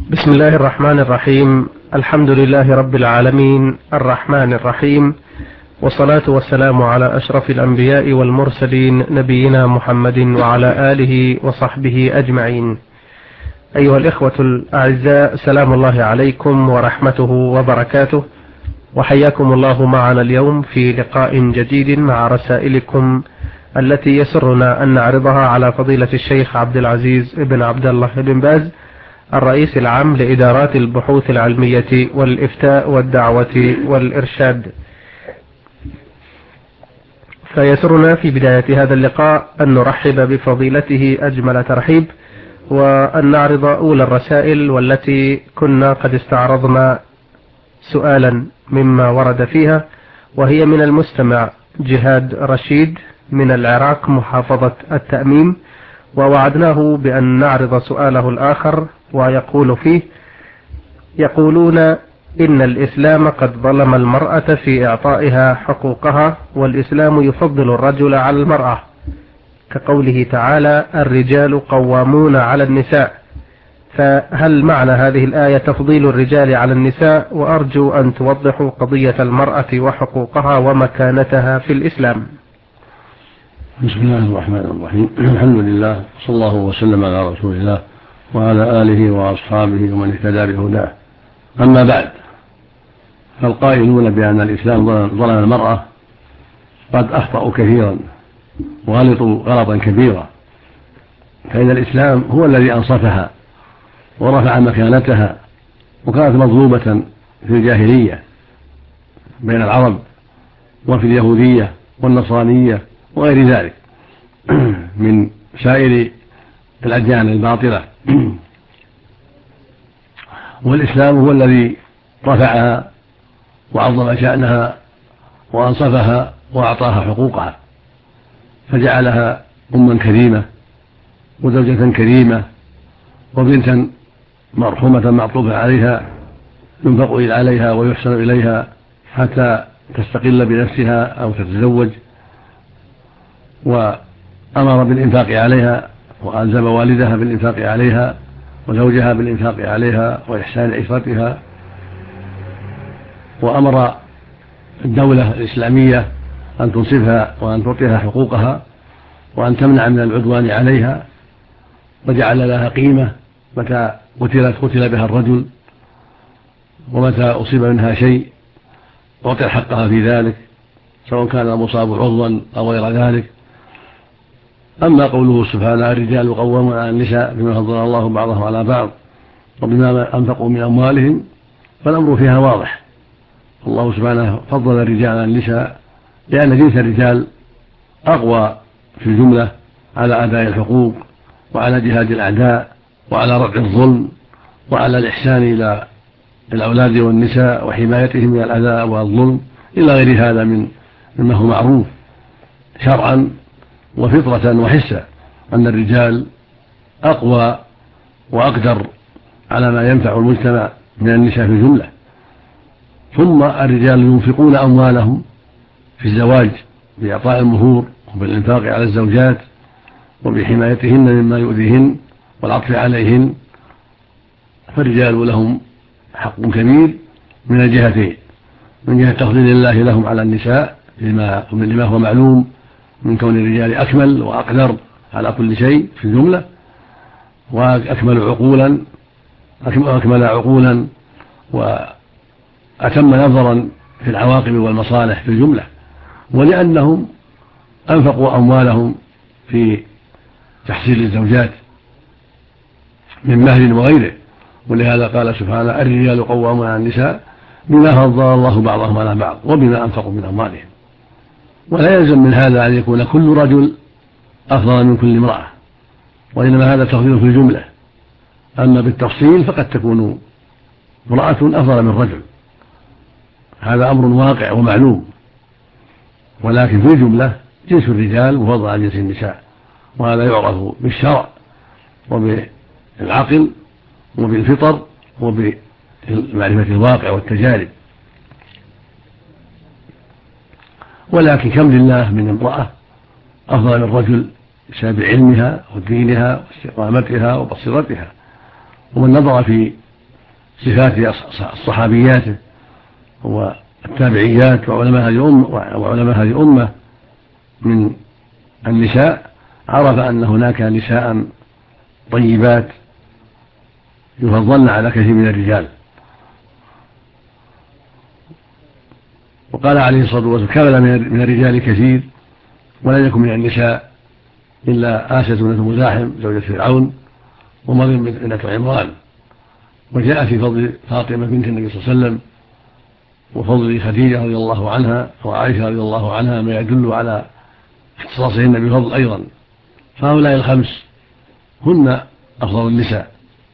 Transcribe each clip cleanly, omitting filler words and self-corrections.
بسم الله الرحمن الرحيم. الحمد لله رب العالمين الرحمن الرحيم، والصلاة والسلام على أشرف الأنبياء والمرسلين نبينا محمد وعلى آله وصحبه أجمعين. أيها الإخوة الأعزاء، سلام الله عليكم ورحمته وبركاته، وحياكم الله معنا اليوم في لقاء جديد مع رسائلكم التي يسرنا أن نعرضها على فضيلة الشيخ عبد العزيز بن عبد الله بن باز، الرئيس العام لإدارات البحوث العلمية والإفتاء والدعوة والإرشاد. فيسرنا في بداية هذا اللقاء أن نرحب بفضيلته أجمل ترحيب، وأن نعرض أولى الرسائل، والتي كنا قد استعرضنا سؤالا مما ورد فيها، وهي من المستمع جهاد رشيد من العراق محافظة التأميم، ووعدناه بأن نعرض سؤاله الآخر، ويقول فيه: يقولون إن الإسلام قد ظلم المرأة في إعطائها حقوقها، والإسلام يفضل الرجل على المرأة، كقوله تعالى: الرجال قوامون على النساء. فهل معنى هذه الآية تفضيل الرجال على النساء؟ وأرجو أن توضحوا قضية المرأة وحقوقها ومكانتها في الإسلام. بسم الله الرحمن الرحيم. الحمد لله، صلى الله وسلم على رسول الله وعلى آله وأصحابه ومن اهتدى بهداه. أما بعد، فالقائلون بأن الإسلام ظلم المرأة قد أخطأوا كثيرا وغلطوا غلطا كبيرا، فإن الإسلام هو الذي أنصفها ورفع مكانتها، وكانت مظلومة في الجاهلية بين العرب وفي اليهودية والنصرانية وغير ذلك من سائر الأديان الباطلة. والإسلام هو الذي رفعها وعظم شأنها وأنصفها وأعطاها حقوقها، فجعلها أما كريمة وزوجة كريمة وبنتا مرحومة معطوفة عليها، ينفق عليها ويحسن إليها حتى تستقل بنفسها أو تتزوج، وأمر بالإنفاق عليها وألزم والدها بالإنفاق عليها وزوجها بالإنفاق عليها وإحسان عشرتها، وأمر الدولة الإسلامية أن تنصفها وأن تعطيها حقوقها وأن تمنع من العدوان عليها، وجعل لها قيمة، متى قتل بها الرجل، ومتى أصيب منها شيء أعطي حقها في ذلك، سواء كان المصاب عضوا أو غير ذلك. أما قوله سبحانه: الرجال قوامون على النساء بما فضل الله بعضهم على بعض وبما أنفقوا من أموالهم، فالأمر فيها واضح. الله سبحانه فضل الرجال على النساء لأن جنس الرجال أقوى في الجملة على أداء الحقوق وعلى جهاد الأعداء وعلى رفع الظلم وعلى الإحسان إلى الأولاد والنساء وحمايتهم من الأذى والظلم إلى غير هذا مما هو معروف شرعا وفطرة وحسا، أن الرجال أقوى وأقدر على ما ينفع المجتمع من النساء في الجملة. ثم الرجال ينفقون أموالهم في الزواج بإعطاء المهور وبالإنفاق على الزوجات وبحمايتهن مما يؤذيهن والعطف عليهن، فالرجال لهم حق كبير من الجهتين: من جهة تفضيل الله لهم على النساء لما هو معلوم من كون الرجال أكمل وأقدر على كل شيء في الجملة، وأكمل عقولا وأتم نظرا في العواقب والمصالح في الجملة، ولأنهم أنفقوا أموالهم في تحصيل الزوجات من مهر وغيره. ولهذا قال سبحانه: الرجال قوامون على النساء بما فضل الله بعضهم على بعض وبما أنفقوا من أموالهم. ولا يلزم من هذا أن يكون كل رجل أفضل من كل امرأة، وإنما هذا تفضيل في الجملة. أما بالتفصيل فقد تكون امرأة أفضل من رجل، هذا أمر واقع ومعلوم، ولكن في الجملة جنس الرجال مفضل عن جنس النساء، وهذا يعرف بالشرع وبالعقل وبالفطر وبمعرفة الواقع والتجارب. ولكن كم لله من امرأة أفضل من رجل بسبب علمها ودينها واستقامتها وبصيرتها. ومن نظر في صفات الصحابيات والتابعيات وعلماء هذه الأمة من النساء عرف أن هناك نساء طيبات يفضلن على كثير من الرجال. وقال عليه الصلاة والسلام: كمل من الرجال كثير ولم يكن من النساء إلا آسية بنت مزاحم زوجة فرعون ومريم بنت عمران. وجاء في فضل فاطمة بنت النبي صلى الله عليه وسلم وفضل خديجة رضي الله عنها وعائشة رضي الله عنها ما يدل على اختصاصهن بفضل أيضا. فهؤلاء الخمس هن أفضل النساء: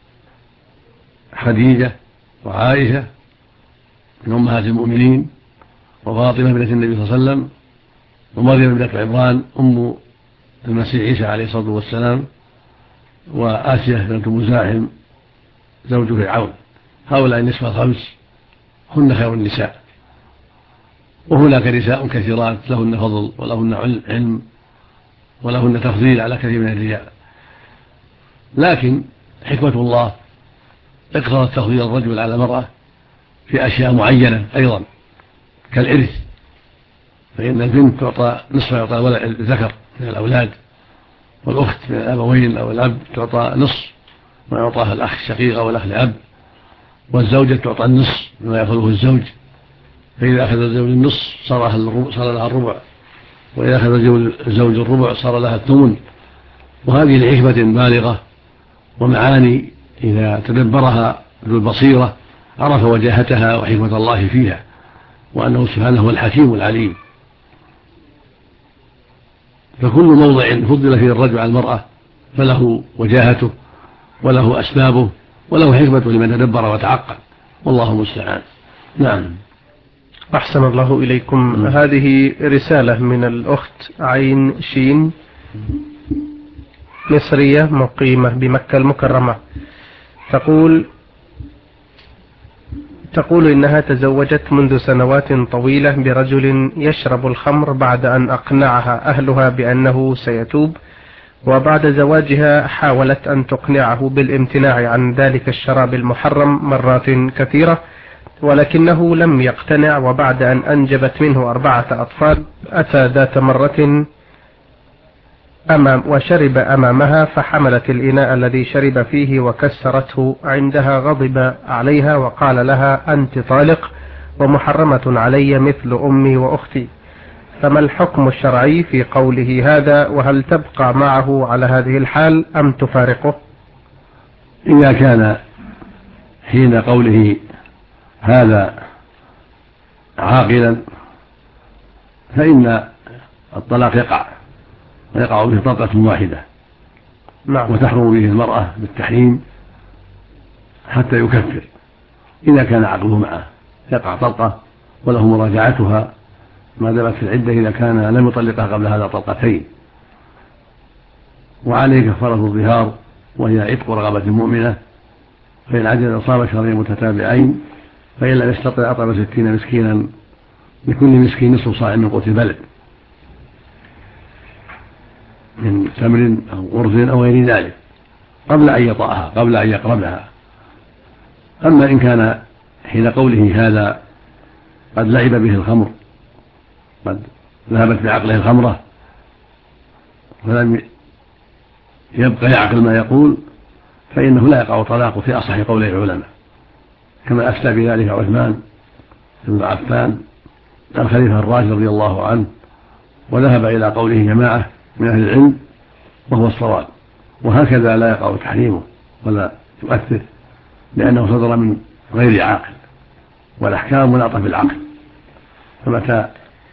خديجة وعائشة من أمهات المؤمنين، وفاطمة بنت النبي صلى الله عليه وسلم، ومريم بنت عمران أم المسيح عيسى عليه الصلاة والسلام، وآسية بنت مزاحم زوج فرعون. هؤلاء النسوة الخمس هن خير النساء. وهناك نساء كثيرات لهن فضل ولهن علم ولهن تفضيل على كثير من الرجال، لكن حكمة الله اقتضت تفضيل الرجل على المرأة في أشياء معينة أيضا كالإرث، فإن البنت تعطى نصف يعطى الذكر من الأولاد، والأخت من الأبوين أو الأب تعطى نصف ما يعطاه الأخ الشقيق أو الأخ لأب، والزوجة تعطى النصف مما يأخذه الزوج، فإذا أخذ الزوج النصف صار لها الربع، وإذا أخذ الزوج الربع صار لها الثمن. وهذه لحكمة بالغة ومعاني إذا تدبرها ذو البصيرة عرف وجاهتها وحكمة الله فيها، وأنه سبحانه هو الحكيم العليم. فكل موضع فضل فيه الرجل على المرأة فله وجاهته وله أسبابه وله حكمته لمن تدبر وتعقل، والله المستعان. نعم. أحسن الله إليكم. هذه رسالة من الأخت عين شين، مصرية مقيمة بمكة المكرمة، تقول إنها تزوجت منذ سنوات طويلة برجل يشرب الخمر بعد أن أقنعها أهلها بأنه سيتوب، وبعد زواجها حاولت أن تقنعه بالامتناع عن ذلك الشراب المحرم مرات كثيرة، ولكنه لم يقتنع. وبعد أن أنجبت منه 4 أطفال أتى ذات مرة وشرب أمامها، فحملت الإناء الذي شرب فيه وكسرته. عندها غضب عليها وقال لها: أنت طالق ومحرمة علي مثل أمي وأختي. فما الحكم الشرعي في قوله هذا؟ وهل تبقى معه على هذه الحال أم تفارقه؟ إذا كان حين قوله هذا عاقلا فإن الطلاق يقع به طلقة واحدة. نعم. وتحرم به المرأة بالتحريم حتى يكفر. إذا كان عقله معه يقع طلقة وله مراجعتها ما دامت في العدة إذا كان لم يطلقها قبل هذا طلقتين. وعليه كفارة الظهار وهي عتق رغبة مؤمنة، فإن عجز صام شهرين متتابعين، فإن لم يستطع أطعم 60 مسكينا لكل مسكين نصف صاع من قوت البلد من تمر أو أرز أو غير ذلك قبل أن يطأها قبل أن يقربها. أما إن كان حين قوله هذا قد لعب به الخمر، قد ذهبت بعقله الخمرة ولم يبقى يعقل ما يقول، فإنه لا يقع طلاق في أصح قولي العلماء، كما أفتى بذلك عثمان بن عفان الخليفة الراشد رضي الله عنه، وذهب إلى قوله جماعة من أهل العلم وهو الصواب. وهكذا لا يقع تحريمه ولا يؤثر، لأنه صدر من غير عاقل، والأحكام مناطة بالعقل. فمتى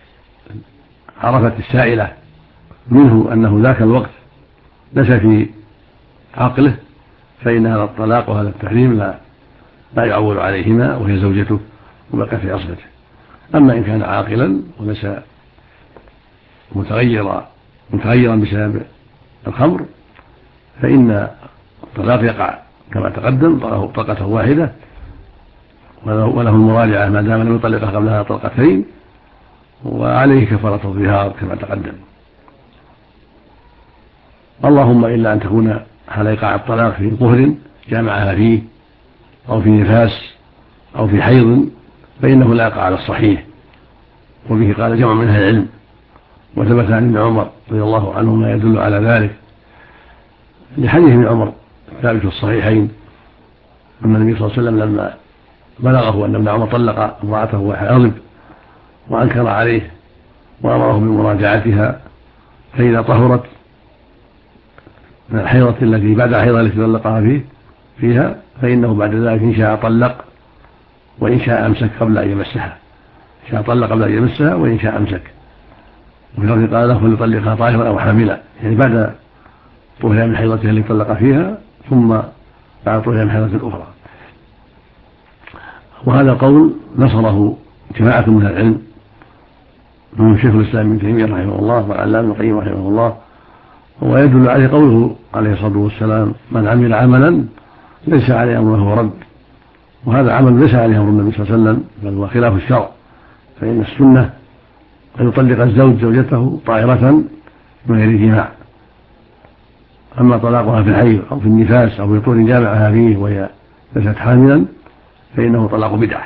عرفت السائلة منه أنه ذاك الوقت ليس في عقله، فإن هذا الطلاق وهذا التحريم لا يعول عليهما وهي زوجته وبقى في عصبته. أما إن كان عاقلا وليس متغيرا بسبب الخمر فإن الطلاق يقع كما تقدم طلقة واحدة، وله المراجعة ما دام لم يطلقها قبل هذا طلقتين، وعليه كفارة الظهار كما تقدم. اللهم إلا أن تكون حال إيقاع الطلاق في طهر جامعها فيه أو في نفاس أو في حيض فإنه لا يقع على الصحيح. وبه قال جمع من أهل العلم، وثبت عن ابن عمر رضي الله عنه ما يدل على ذلك لحديث ابن عمر ثابت في الصحيحين أن النبي صلى الله عليه وسلم لما بلغه أن ابن عمر طلق امرأته وهو حاضب وأنكر عليه وأمره بمراجعتها، فإذا طهرت من الحيضة التي بعد الحيضة التي طلقها فيها فإنه بعد ذلك إن شاء طلق وإن شاء أمسك قبل أن يمسها، إن شاء طلق قبل أن يمسها وإن شاء أمسك. وفي الأرض قال له فليطلقها طاهرا أو حاملا، يعني بعد طهرها من حيضتها التي طلق فيها ثم بعد طهرها من حيضة أخرى. وهذا القول نصره جماعة من العلم من شيخ الإسلام ابن تيمية رحمه الله والعلامة ابن القيم رحمه الله، ويدل عليه قوله عليه الصلاة والسلام من عمل عملا ليس عليه أمره فهو رد. وهذا عمل ليس عليه أمر النبي صلى الله عليه وسلم بل هو خلاف الشرع، فإن السنة أن يطلق الزوج زوجته طاهرة من غير جماع. أما طلاقها في الحيض أو في النفاس أو في طول جامعها فيه وهي ليست حاملا فإنه طلاق بدعة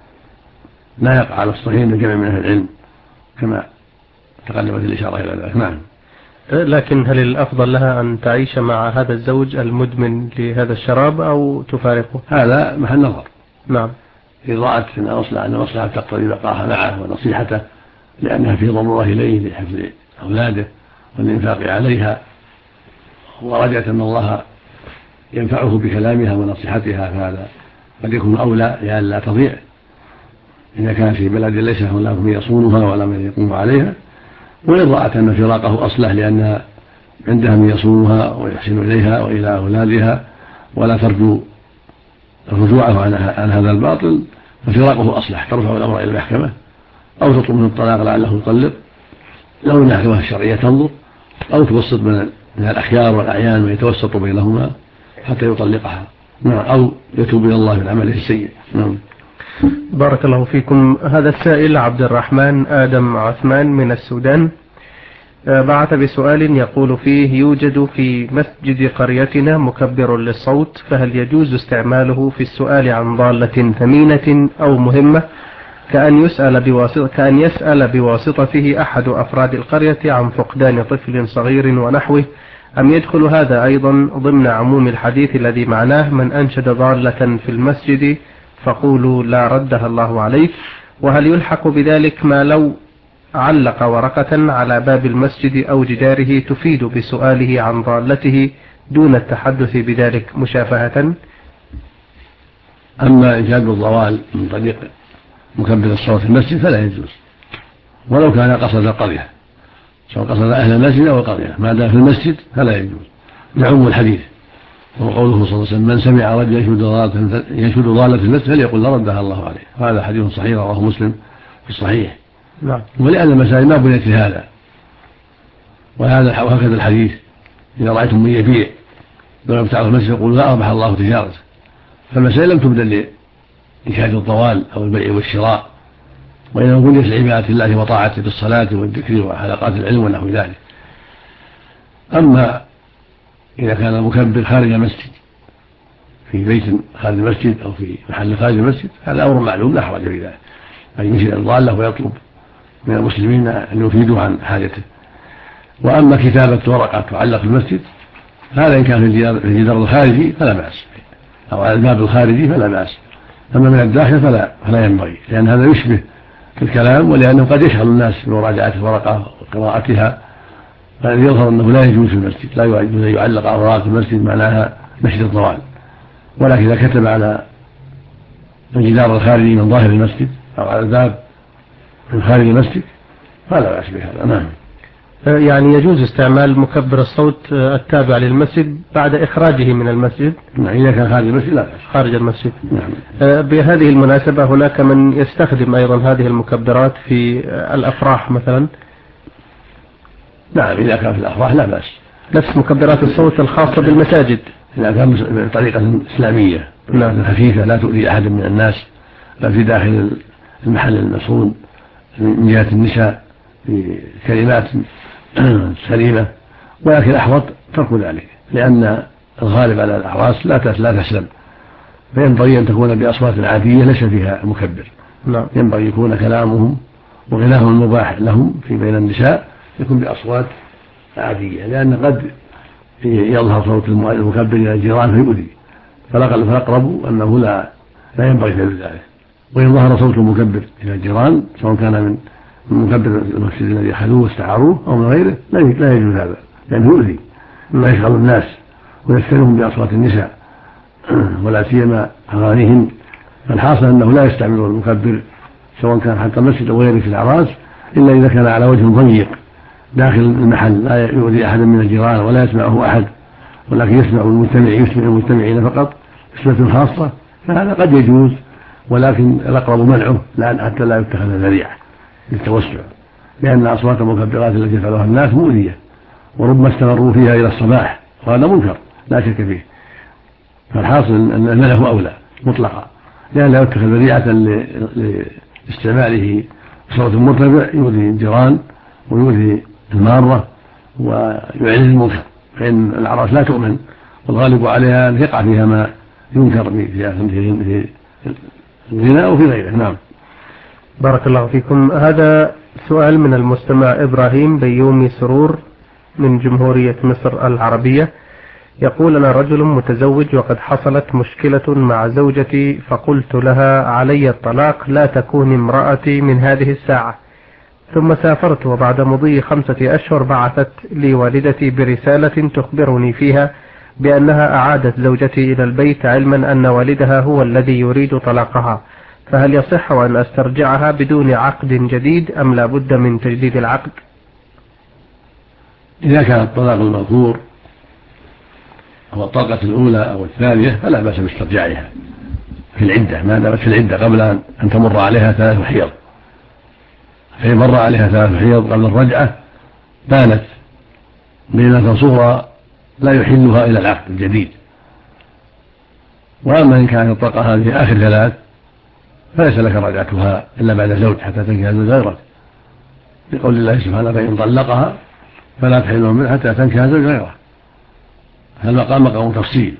لا يقع على الصحيح لجمع من أهل العلم كما تقدمت الإشارة إلى ذلك. نعم. لكن هل الأفضل لها أن تعيش مع هذا الزوج المدمن لهذا الشراب أو تفارقه؟ هذا محل نظر. نعم. إذا رأت أن مصلحة تقتضي بقاها معه ونصيحته لأنها في ضرورة إليه لحفظ أولاده والإنفاق عليها، ورجت أن الله ينفعه بكلامها ونصيحتها، فهذا قد يكون أولى لئلا تضيع إذا كان في بلد ليس هناك من يصونها ولا من يقوم عليها. وإن رأت أن فراقه أصلح لأنها عندها من يصونها ويحسن إليها وإلى أولادها ولا ترجو رجوعه عن هذا الباطل ففراقه أصلح، ترفع الأمر إلى المحكمة أو تطلب منه الطلاق لعله يطلق لو المحكمة الشرعية تنظر، أو توسط من الأخيار والأعيان ويتوسط بينهما حتى يطلقها، أو يتوب إلى الله من عمله السيء. بارك الله فيكم. هذا السائل عبد الرحمن آدم عثمان من السودان بعث بسؤال يقول فيه: يوجد في مسجد قريتنا مكبر للصوت، فهل يجوز استعماله في السؤال عن ضالة ثمينة أو مهمة كأن يسأل بواسطته أحد أفراد القرية عن فقدان طفل صغير ونحوه، أم يدخل هذا أيضا ضمن عموم الحديث الذي معناه من أنشد ضالة في المسجد فقولوا لا ردها الله عليك؟ وهل يلحق بذلك ما لو علق ورقة على باب المسجد أو جداره تفيد بسؤاله عن ضالته دون التحدث بذلك مشافهة؟ أما إيجاد الضوال من طريق مكبر الصوت في المسجد فلا يجوز، ولو كان قصد القرية، سواء قصد أهل المسجد أو القرية، ما دام في المسجد فلا يجوز لعموم الحديث. وقوله صلى الله عليه وسلم من سمع رجل ينشد ضالة في المسجد فليقل لا ردها الله عليه، هذا حديث صحيح رواه مسلم في الصحيح. نعم. ولأن المساجد ما بنيت لهذا، وهكذا الحديث إذا رأيتم من يبيع لو ابتاع المسجد يقول لا أربح الله تجارته، فالمساجد لم تبدل لإنشاد الضوال أو البيع والشراء، وإنما بنيت لعبادة الله وطاعته بالصلاة والذكر وحلقات العلم ونحو ذلك. أما إذا كان المكبر خارج المسجد في بيت خارج المسجد أو في محل خارج المسجد هذا أمر معلوم لا حرج في ذلك، أن ينشد الضالة ويطلب من المسلمين أن يفيدوا عن حاجته. وأما كتابة ورقة تعلق في المسجد هذا إن كان في الجدار الخارجي فلا بأس، أو على الباب الخارجي فلا بأس، أما من الداخل فلا ينبغي، لأن هذا يشبه الكلام، ولأنه قد يشغل الناس بمراجعة الورقة وقراءتها، فالذي يظهر أنه لا يجوز في المسجد، لا يجوز أن يعلق أوراق في المسجد معناها نشد الضوال. ولكن إذا كتب على الجدار الخارجي من ظاهر المسجد أو على الباب من خارج المسجد فلا بأس بهذا. نعم. يعني يجوز استعمال مكبر الصوت التابع للمسجد بعد إخراجه من المسجد؟ نعم، إذا كان خارج المسجد لا بأس. خارج المسجد. نعم. بهذه المناسبة هناك من يستخدم أيضا هذه المكبرات في الأفراح مثلا؟ نعم، إذا كان في الأفراح لا بأس. نفس مكبرات الصوت الخاصة بالمساجد إذا كان بطريقة إسلامية. نعم. خفيفة لا تؤذي أحد من الناس، لا في داخل المحل المصون من جهة النساء بكلمات سليمة، ولكن أحوط ترك ذلك، لأن الغالب على الأعراس لا تسلم، فينبغي أن تكون بأصوات عادية ليس فيها مكبر. نعم. ينبغي يكون كلامهم وغناهم المباح لهم في بين النساء يكون بأصوات عادية، لأن قد يظهر صوت المكبر إلى الجيران فيؤذي، فالأقرب أنه لا ينبغي فعل ذلك. وإن ظهر صوت المكبر إلى الجيران سواء كان من مكبر المسجد الذي أخذوه واستعاروه أو من غيره لا يجوز هذا، لأنه يؤذي ويشغل الناس ويفتنهم بأصوات النساء ولا سيما أغانيهم. فالحاصل أنه لا يستعمل المكبر سواء كان حتى المسجد أو غيره في الأعراس إلا إذا كان على وجه ضيق داخل المحل لا يؤذي أحدا من الجيران ولا يسمعه أحد، ولكن يسمع المجتمعين فقط بصفة خاصة، فهذا قد يجوز، ولكن الأقرب منعه حتى لا يتخذ ذريعة للتوسع، لأن أصوات المكبرات التي يفعلها الناس مؤذية وربما استمروا فيها إلى الصباح، وهذا منكر لا شك فيه. فالحاصل أن المنع أولى مطلقا، لأن لا يتخذ ذريعة لاستعماله بصوت مرتفع يؤذي الجيران ويؤذي المارة ويعلن المنكر، فإن الأعراس لا تؤمن والغالب عليها أن يقع فيها ما ينكر في الغناء وفي غيره. نعم. بارك الله فيكم. هذا سؤال من المستمع إبراهيم بيومي سرور من جمهورية مصر العربية، يقول: أنا رجل متزوج وقد حصلت مشكلة مع زوجتي، فقلت لها علي الطلاق لا تكون امرأتي من هذه الساعة، ثم سافرت، وبعد مضي 5 أشهر بعثت لي والدتي برسالة تخبرني فيها بأنها أعادت زوجتي إلى البيت، علما أن والدها هو الذي يريد طلاقها، فهل يصح أن أسترجعها بدون عقد جديد أم لا بد من تجديد العقد؟ إذا كان الطلاق المذكور هو الطلقة الأولى أو الثانية فلا بأس باسترجاعها في العدة، ما دامت في العدة قبل أن تمر عليها 3 حيض، فإن مر عليها 3 حيض قبل الرجعة بانت بينة صغرى لا يحلها إلى العقد الجديد. وأما إن كانت الطلقة هذه آخر 3 فليس لك رجعتها إلا بعد زوج حتى تنكح زوج غيرك، لقول الله سبحانه: فإن طلقها فلا تحل منه حتى تنكح زوج غيره. هذا مقام تفصيل،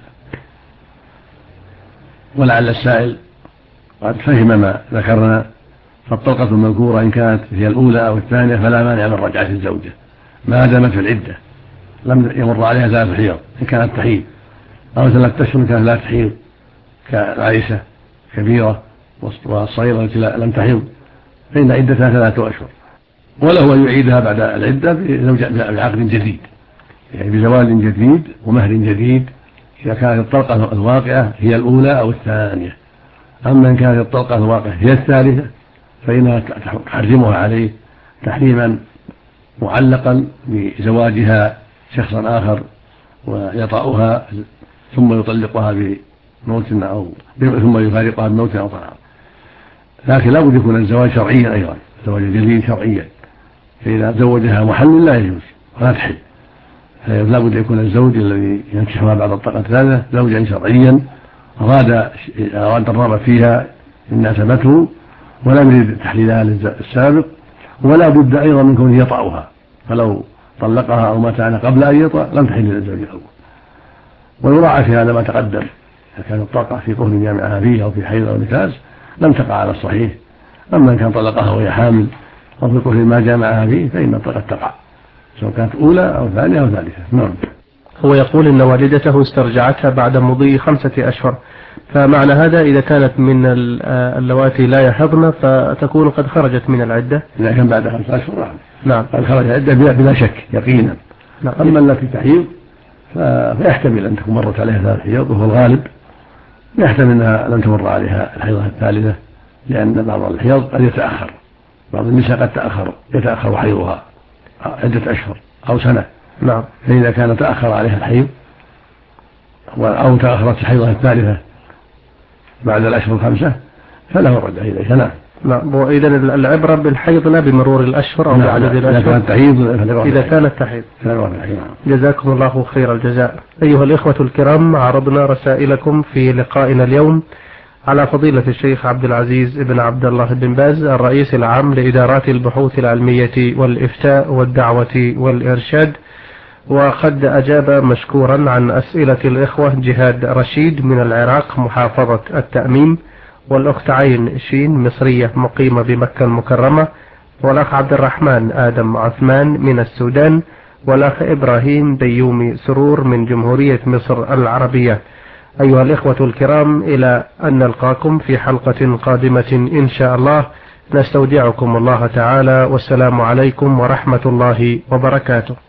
ولعل السائل قد فهم ما ذكرنا. فالطلقة المذكورة إن كانت هي الأولى أو الثانية فلا مانع من رجعة الزوجة ما دامت في العدة لم يمر عليها 3 حيض، إن كانت تحيض، أو 3 أشهر كانت لا تحيض كالعائشة كبيرة والصغيرة التي لم تحيض فإن عدتها 3 أشهر، وله أن يعيدها بعد العدة بعقد جديد، يعني بزواج جديد ومهر جديد إذا كانت الطلقة الواقعة هي الأولى أو الثانية. أما إن كانت الطلقة الواقعة هي الثالثة فإنها تحرمها عليه تحريما معلقا بزواجها شخصا آخر ويطأها ثم يطلقها بموت أو ثم يفارقها بموت أو طلاق. لكن لا بد يكون الزواج شرعيا أيضا، الزواج الجديد شرعيا، فإذا زوجها محل لا يجوز ولا تحل، لا بد يكون الزوج الذي ينكحها بعد الطلقة الثالثة زوجا شرعيا أراد الرغبة فيها إن ناسبته ولم يريد تحليلها للسابق، ولا بد أيضا من كونه يطأها، فلو طلقها أو مات عنها قبل أن يطأ لم تحل للزوج الأول. ويراعى في هذا ما تقدم، إذا كانت الطلقة في طهر جامعها فيه أو في حيض أو نفاس لم تقع على الصحيح. أما إن كان طلقها وهي حامل أو في طهر ما جامعها فيه فإن الطلقة تقع سواء كانت أولى أو ثانية أو ثالثة. نعم. هو يقول إن والدته استرجعتها بعد مضي 5 أشهر، فمعنى هذا إذا كانت من اللواتي لا يحضن فتكون قد خرجت من العدة. إذا كان بعد 5 أشهر نعم قد خرج العدة بلا شك يقينا. نعم. أما التي تحيض فيحتمل أن تكون مرت عليها 3 حيض وهو الغالب، يحتمل أنها لم تمر عليها الحيضة الثالثة، لأن بعض الحيض قد يتأخر، بعض النساء قد يتأخر حيضها عدة أشهر أو سنة. نعم. فإذا كان تأخر عليها الحيض أو تأخرت الحيضة الثالثة بعد الأشهر 5 فله الرجعة إليها. نعم. نعم. وإذا العبرة بالحيض لا بمرور الأشهر أو بعدد الأشهر. إذا كانت تحيض. جزاكم الله خير الجزاء. أيها الإخوة الكرام، عرضنا رسائلكم في لقائنا اليوم على فضيلة الشيخ عبد العزيز بن عبد الله بن باز الرئيس العام لإدارات البحوث العلمية والإفتاء والدعوة والإرشاد، وقد أجاب مشكورا عن أسئلة الإخوة جهاد رشيد من العراق محافظة التأميم، والأخت عين شين مصرية مقيمة بمكة المكرمة، والأخ عبد الرحمن آدم عثمان من السودان، والأخ إبراهيم ديومي سرور من جمهورية مصر العربية. أيها الإخوة الكرام، إلى أن نلقاكم في حلقة قادمة إن شاء الله، نستودعكم الله تعالى، والسلام عليكم ورحمة الله وبركاته.